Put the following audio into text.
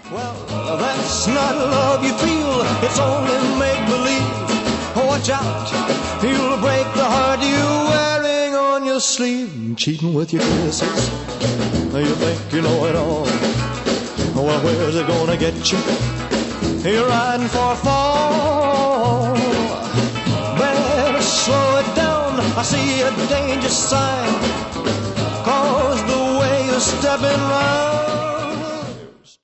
Well, that's not love you feel, it's only make-believe. Watch out, you'll break the heart you're wearing on your sleeve. Cheating with your kisses, you think you know it all. Well, where's it gonna get you? You're riding for a fall. Better slow it down, I see a danger sign. 'Cause the way you're stepping round